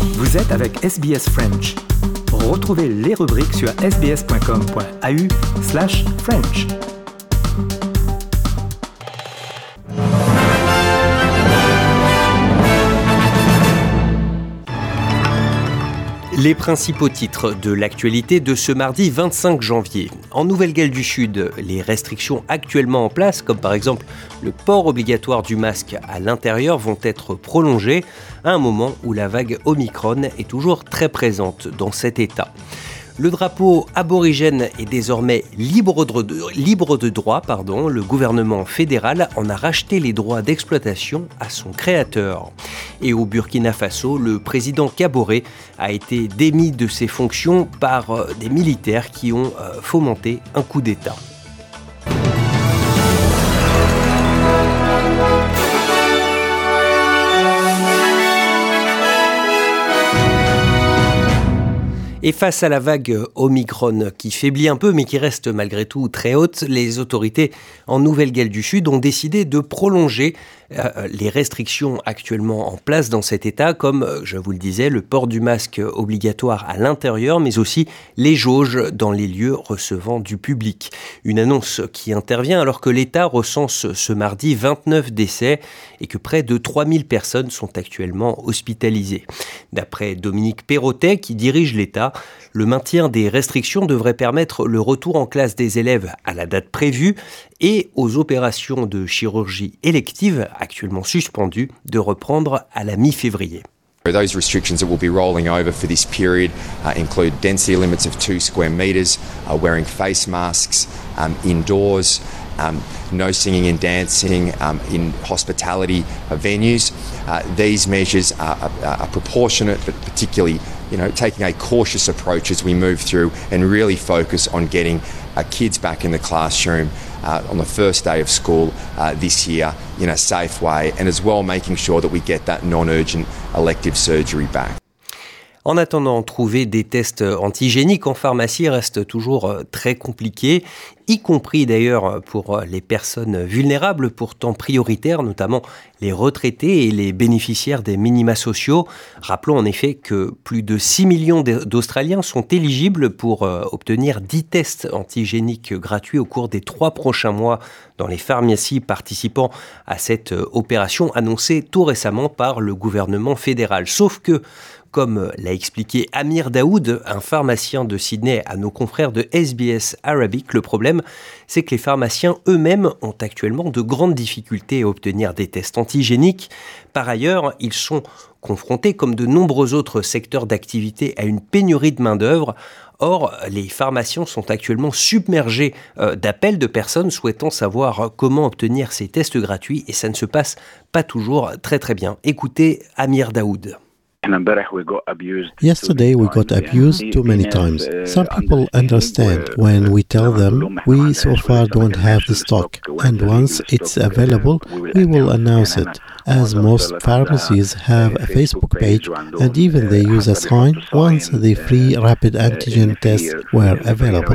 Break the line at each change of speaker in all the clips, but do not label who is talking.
Vous êtes avec SBS French. Retrouvez les rubriques sur sbs.com.au/French.
Les principaux titres de l'actualité de ce mardi 25 janvier. En Nouvelle-Galles du Sud, les restrictions actuellement en place, comme par exemple le port obligatoire du masque à l'intérieur, vont être prolongées à un moment où la vague Omicron est toujours très présente dans cet État. Le drapeau aborigène est désormais libre de droit. Le gouvernement fédéral en a racheté les droits d'exploitation à son créateur. Et au Burkina Faso, le président Kaboré a été démis de ses fonctions par des militaires qui ont fomenté un coup d'État. Et face à la vague Omicron qui faiblit un peu mais qui reste malgré tout très haute, les autorités en Nouvelle-Galles du Sud ont décidé de prolonger les restrictions actuellement en place dans cet État, comme je vous le disais, le port du masque obligatoire à l'intérieur, mais aussi les jauges dans les lieux recevant du public. Une annonce qui intervient alors que l'État recense ce mardi 29 décès et que près de 3000 personnes sont actuellement hospitalisées. D'après Dominique Perrottet, qui dirige l'État, le maintien des restrictions devrait permettre le retour en classe des élèves à la date prévue et aux opérations de chirurgie élective actuellement suspendues de reprendre à la mi-février.
Those restrictions that will be rolling over for this period include density limits of 2 square metres, wearing face masks indoors, no singing and dancing in hospitality venues. These measures are proportionate, but particularly, taking a cautious approach as we move through and really focus on getting kids back in the classroom on the first day of school this year in a safe way, and as well making sure that we get that non-urgent elective surgery back.
En attendant, trouver des tests antigéniques en pharmacie reste toujours très compliqué, y compris d'ailleurs pour les personnes vulnérables, pourtant prioritaires, notamment les retraités et les bénéficiaires des minima sociaux. Rappelons en effet que plus de 6 millions d'Australiens sont éligibles pour obtenir 10 tests antigéniques gratuits au cours des 3 prochains mois dans les pharmacies participant à cette opération annoncée tout récemment par le gouvernement fédéral. Sauf que, comme l'a expliqué Amir Daoud, un pharmacien de Sydney à nos confrères de SBS Arabic, le problème, c'est que les pharmaciens eux-mêmes ont actuellement de grandes difficultés à obtenir des tests antigéniques. Par ailleurs, ils sont confrontés, comme de nombreux autres secteurs d'activité, à une pénurie de main-d'œuvre. Or, les pharmaciens sont actuellement submergés d'appels de personnes souhaitant savoir comment obtenir ces tests gratuits et ça ne se passe pas toujours très très bien. Écoutez Amir Daoud.
Yesterday we got abused too many times. Some people understand when we tell them we so far don't have the stock, and once it's available we will announce it, as most pharmacies have a Facebook page and even they use a sign once the free rapid antigen tests were available.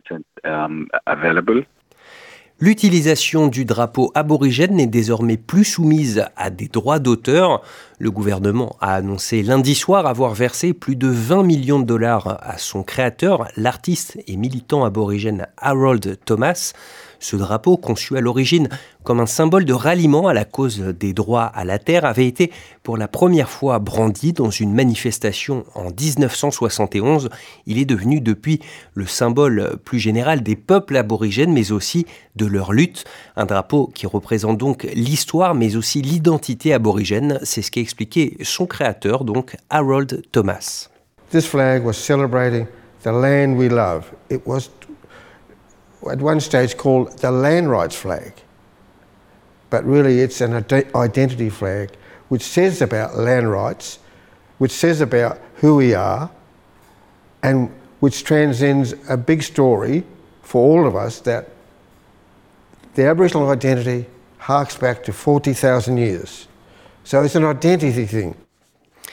L'utilisation du drapeau aborigène n'est désormais plus soumise à des droits d'auteur. Le gouvernement a annoncé lundi soir avoir versé plus de 20 millions de dollars à son créateur, l'artiste et militant aborigène Harold Thomas. Ce drapeau, conçu à l'origine comme un symbole de ralliement à la cause des droits à la terre, avait été pour la première fois brandi dans une manifestation en 1971. Il est devenu depuis le symbole plus général des peuples aborigènes, mais aussi de leur lutte. Un drapeau qui représente donc l'histoire, mais aussi l'identité aborigène. C'est ce qu'a expliqué son créateur, donc Harold Thomas.
This flag was celebrating the land we love. It was at one stage called the land rights flag, but really it's an identity flag which says about land rights, which says about who we are, and which transcends a big story for all of us that the Aboriginal identity harks back to 40,000 years. So it's an identity thing.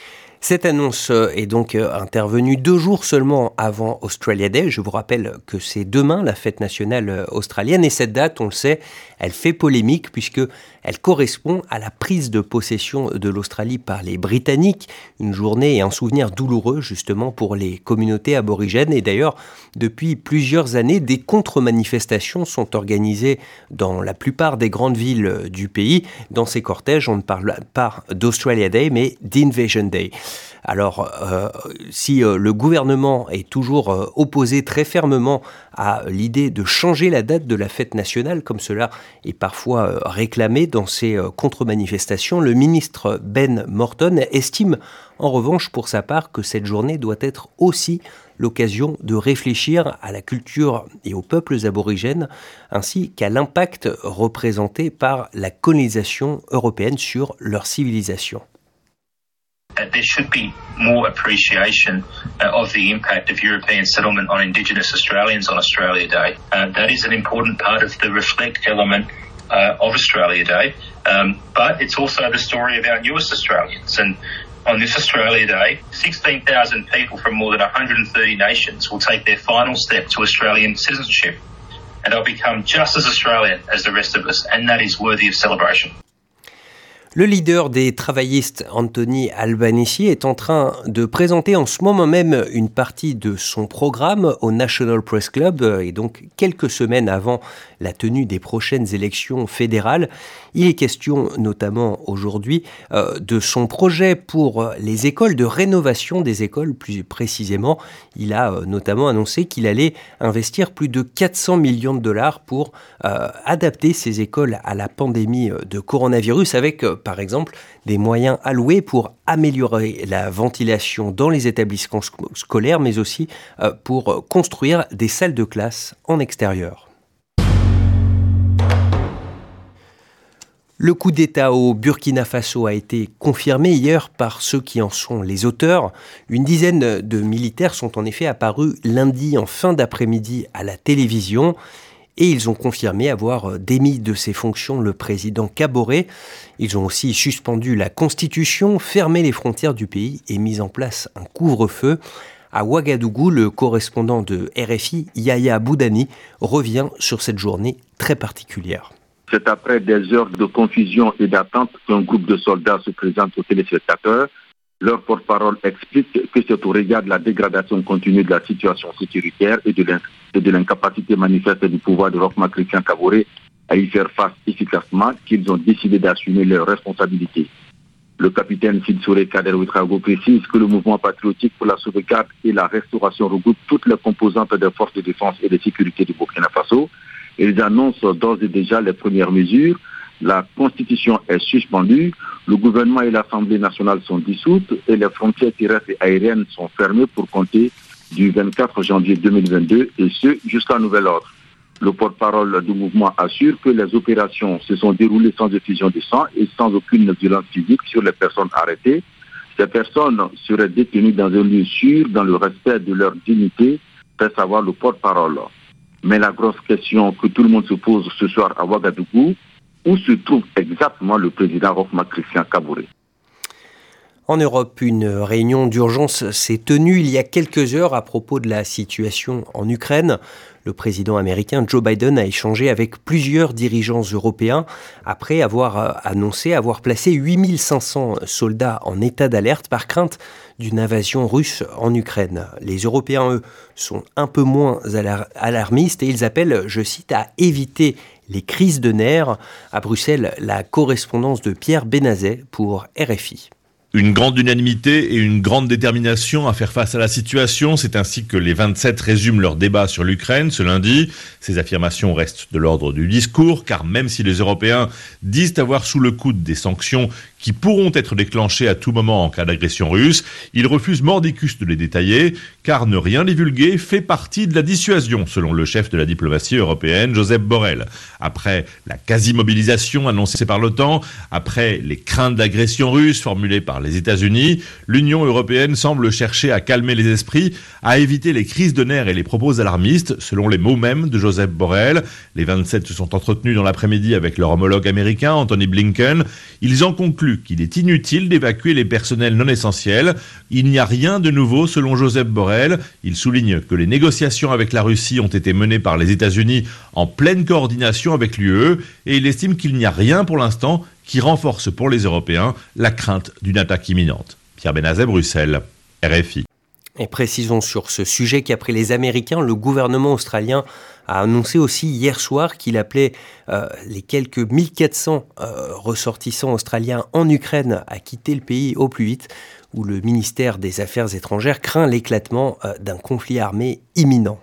Cette annonce est donc intervenue 2 jours seulement avant Australia Day. Je vous rappelle que c'est demain la fête nationale australienne et cette date, on le sait, elle fait polémique puisque elle correspond à la prise de possession de l'Australie par les Britanniques. Une journée et un souvenir douloureux justement pour les communautés aborigènes. Et d'ailleurs, depuis plusieurs années, des contre-manifestations sont organisées dans la plupart des grandes villes du pays. Dans ces cortèges, on ne parle pas d'Australia Day, mais d'Invasion Day. Alors, si le gouvernement est toujours opposé très fermement à l'idée de changer la date de la fête nationale, comme cela est parfois réclamé dans ces contre-manifestations, le ministre Ben Morton estime en revanche pour sa part que cette journée doit être aussi l'occasion de réfléchir à la culture et aux peuples aborigènes, ainsi qu'à l'impact représenté par la colonisation européenne sur leur civilisation.
There should be more appreciation of the impact of European settlement on Indigenous Australians on Australia Day. That is an important part of the reflect element of Australia Day, but it's also the story about newest Australians. And on this Australia Day, 16,000 people from more than 130 nations will take their final step to Australian citizenship, and they'll become just as Australian as the rest of us, and that is worthy of celebration.
Le leader des travaillistes, Anthony Albanese, est en train de présenter en ce moment même une partie de son programme au National Press Club, et donc quelques semaines avant la tenue des prochaines élections fédérales. Il est question notamment aujourd'hui de son projet pour les écoles, de rénovation des écoles plus précisément. Il a notamment annoncé qu'il allait investir plus de 400 millions de dollars pour adapter ces écoles à la pandémie de coronavirus avec par exemple des moyens alloués pour améliorer la ventilation dans les établissements scolaires, mais aussi pour construire des salles de classe en extérieur. Le coup d'État au Burkina Faso a été confirmé hier par ceux qui en sont les auteurs. Une dizaine de militaires sont en effet apparus lundi en fin d'après-midi à la télévision et ils ont confirmé avoir démis de ses fonctions le président Kaboré. Ils ont aussi suspendu la Constitution, fermé les frontières du pays et mis en place un couvre-feu. À Ouagadougou, le correspondant de RFI, Yaya Boudani, revient sur cette journée très particulière.
C'est après des heures de confusion et d'attente qu'un groupe de soldats se présente aux téléspectateurs. Leur porte-parole explique que c'est au regard de la dégradation continue de la situation sécuritaire et de l'incapacité manifeste du pouvoir de Roch Marc Christian Kaboré à y faire face efficacement qu'ils ont décidé d'assumer leurs responsabilités. Le capitaine Sidsouré Kader Ouedraogo précise que le mouvement patriotique pour la sauvegarde et la restauration regroupe toutes les composantes des forces de défense et de sécurité du Burkina Faso. Ils annoncent d'ores et déjà les premières mesures. La Constitution est suspendue, le gouvernement et l'Assemblée nationale sont dissoutes et les frontières terrestres et aériennes sont fermées pour compter du 24 janvier 2022 et ce jusqu'à nouvel ordre. Le porte-parole du mouvement assure que les opérations se sont déroulées sans effusion de sang et sans aucune violence physique sur les personnes arrêtées. Ces personnes seraient détenues dans un lieu sûr, dans le respect de leur dignité, fait savoir le porte-parole. Mais la grosse question que tout le monde se pose ce soir à Ouagadougou, où se trouve exactement le président Roch Marc Christian Kaboré?
En Europe, une réunion d'urgence s'est tenue il y a quelques heures à propos de la situation en Ukraine. Le président américain Joe Biden a échangé avec plusieurs dirigeants européens après avoir annoncé avoir placé 8500 soldats en état d'alerte par crainte d'une invasion russe en Ukraine. Les Européens, eux, sont un peu moins alarmistes et ils appellent, je cite, à éviter les crises de nerfs. À Bruxelles, la correspondance de Pierre Benazet pour RFI.
Une grande unanimité et une grande détermination à faire face à la situation, c'est ainsi que les 27 résument leur débat sur l'Ukraine ce lundi. Ces affirmations restent de l'ordre du discours, car même si les Européens disent avoir sous le coude des sanctions qui pourront être déclenchées à tout moment en cas d'agression russe, ils refusent mordicus de les détailler, car ne rien divulguer fait partie de la dissuasion, selon le chef de la diplomatie européenne, Josep Borrell. Après la quasi-mobilisation annoncée par l'OTAN, après les craintes d'agression russe formulées par les États-Unis, l'Union européenne semble chercher à calmer les esprits, à éviter les crises de nerfs et les propos alarmistes, selon les mots mêmes de Josep Borrell. Les 27 se sont entretenus dans l'après-midi avec leur homologue américain, Anthony Blinken. Ils en concluent conclut qu'il est inutile d'évacuer les personnels non essentiels. Il n'y a rien de nouveau selon Josep Borrell. Il souligne que les négociations avec la Russie ont été menées par les États-Unis en pleine coordination avec l'UE et il estime qu'il n'y a rien pour l'instant qui renforce pour les Européens la crainte d'une attaque imminente. Pierre Benazet, Bruxelles, RFI.
Et précisons sur ce sujet qu'après les Américains, le gouvernement australien a annoncé aussi hier soir qu'il appelait les quelques 1400 ressortissants australiens en Ukraine à quitter le pays au plus vite, où le ministère des Affaires étrangères craint l'éclatement d'un conflit armé imminent.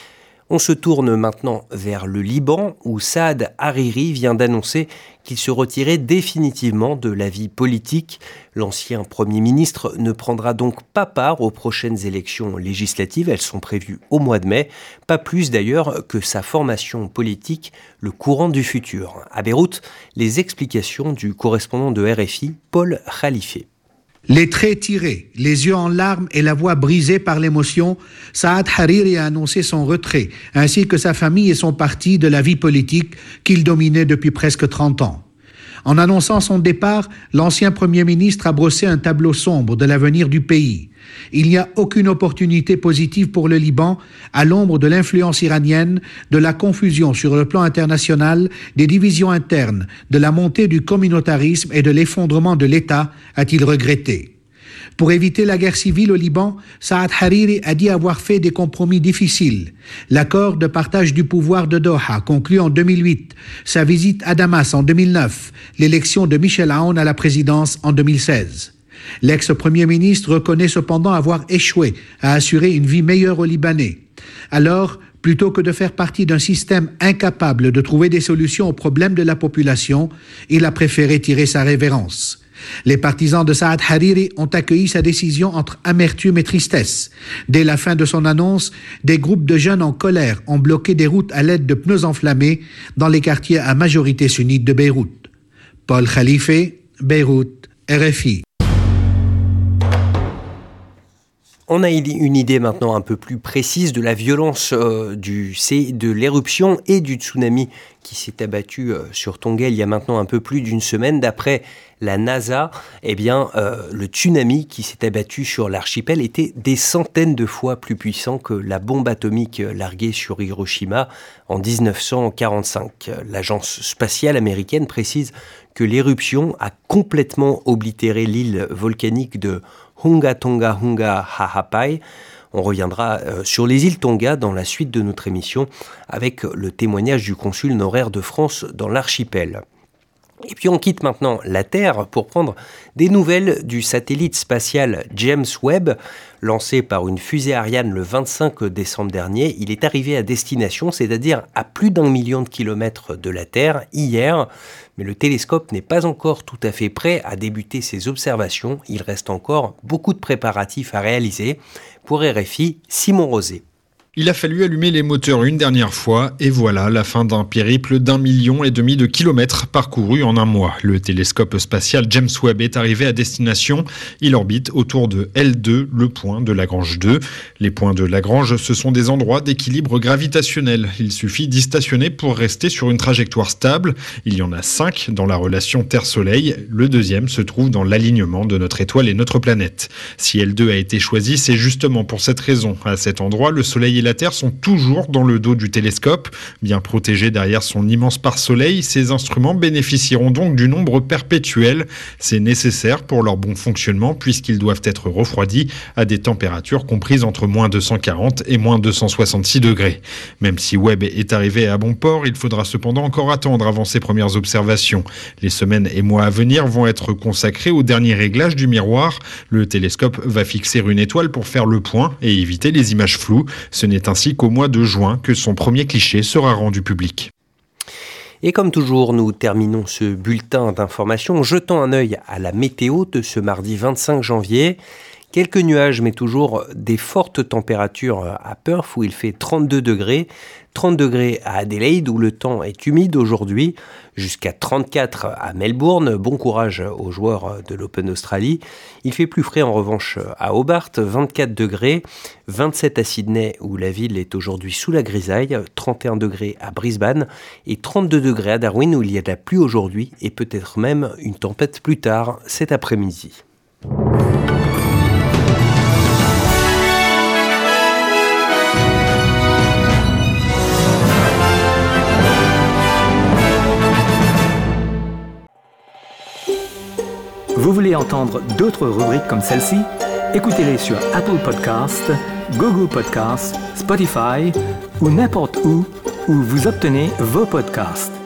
On se tourne maintenant vers le Liban, où Saad Hariri vient d'annoncer qu'il se retirait définitivement de la vie politique. L'ancien Premier ministre ne prendra donc pas part aux prochaines élections législatives. Elles sont prévues au mois de mai. Pas plus d'ailleurs que sa formation politique, le courant du futur. À Beyrouth, les explications du correspondant de RFI, Paul Khalifé.
Les traits tirés, les yeux en larmes et la voix brisée par l'émotion, Saad Hariri a annoncé son retrait, ainsi que sa famille et son parti de la vie politique qu'il dominait depuis presque 30 ans. En annonçant son départ, l'ancien Premier ministre a brossé un tableau sombre de l'avenir du pays. Il n'y a aucune opportunité positive pour le Liban, à l'ombre de l'influence iranienne, de la confusion sur le plan international, des divisions internes, de la montée du communautarisme et de l'effondrement de l'État, a-t-il regretté. Pour éviter la guerre civile au Liban, Saad Hariri a dit avoir fait des compromis difficiles. L'accord de partage du pouvoir de Doha, conclu en 2008, sa visite à Damas en 2009, l'élection de Michel Aoun à la présidence en 2016. L'ex-premier ministre reconnaît cependant avoir échoué à assurer une vie meilleure aux Libanais. Alors, plutôt que de faire partie d'un système incapable de trouver des solutions aux problèmes de la population, il a préféré tirer sa révérence. Les partisans de Saad Hariri ont accueilli sa décision entre amertume et tristesse. Dès la fin de son annonce, des groupes de jeunes en colère ont bloqué des routes à l'aide de pneus enflammés dans les quartiers à majorité sunnite de Beyrouth. Paul Khalifé, Beyrouth, RFI.
On a une idée maintenant un peu plus précise de la violence de l'éruption et du tsunami qui s'est abattu sur Tonga il y a maintenant un peu plus d'une semaine. D'après la NASA, le tsunami qui s'est abattu sur l'archipel était des centaines de fois plus puissant que la bombe atomique larguée sur Hiroshima en 1945. L'agence spatiale américaine précise que l'éruption a complètement oblitéré l'île volcanique de Hunga Tonga Hunga Ha'apai. On reviendra sur les îles Tonga dans la suite de notre émission avec le témoignage du consul honoraire de France dans l'archipel. Et puis on quitte maintenant la Terre pour prendre des nouvelles du satellite spatial James Webb. Lancé par une fusée Ariane le 25 décembre dernier, il est arrivé à destination, c'est-à-dire à plus d'1 million de kilomètres de la Terre, hier. Mais le télescope n'est pas encore tout à fait prêt à débuter ses observations. Il reste encore beaucoup de préparatifs à réaliser. Pour RFI, Simon Rosé.
Il a fallu allumer les moteurs une dernière fois et voilà la fin d'un périple d'1,5 million de kilomètres parcourus en un mois. Le télescope spatial James Webb est arrivé à destination. Il orbite autour de L2, le point de Lagrange 2. Les points de Lagrange, ce sont des endroits d'équilibre gravitationnel. Il suffit d'y stationner pour rester sur une trajectoire stable. Il y en a 5 dans la relation Terre-Soleil. Le deuxième se trouve dans l'alignement de notre étoile et notre planète. Si L2 a été choisi, c'est justement pour cette raison. À cet endroit, le Soleil et la Terre sont toujours dans le dos du télescope. Bien protégés derrière son immense pare-soleil, ces instruments bénéficieront donc du nombre perpétuel. C'est nécessaire pour leur bon fonctionnement puisqu'ils doivent être refroidis à des températures comprises entre moins 240 et moins 266 degrés. Même si Webb est arrivé à bon port, il faudra cependant encore attendre avant ses premières observations. Les semaines et mois à venir vont être consacrés au dernier réglage du miroir. Le télescope va fixer une étoile pour faire le point et éviter les images floues. Ce n'est ainsi qu'au mois de juin que son premier cliché sera rendu public.
Et comme toujours, nous terminons ce bulletin d'information en jetant un œil à la météo de ce mardi 25 janvier. Quelques nuages, mais toujours des fortes températures à Perth où il fait 32 degrés. 30 degrés à Adélaïde où le temps est humide aujourd'hui, jusqu'à 34 à Melbourne. Bon courage aux joueurs de l'Open d'Australie. Il fait plus frais en revanche à Hobart, 24 degrés, 27 à Sydney où la ville est aujourd'hui sous la grisaille, 31 degrés à Brisbane et 32 degrés à Darwin où il y a de la pluie aujourd'hui et peut-être même une tempête plus tard cet après-midi.
Vous voulez entendre d'autres rubriques comme celle-ci? Écoutez-les sur Apple Podcasts, Google Podcasts, Spotify ou n'importe où vous obtenez vos podcasts.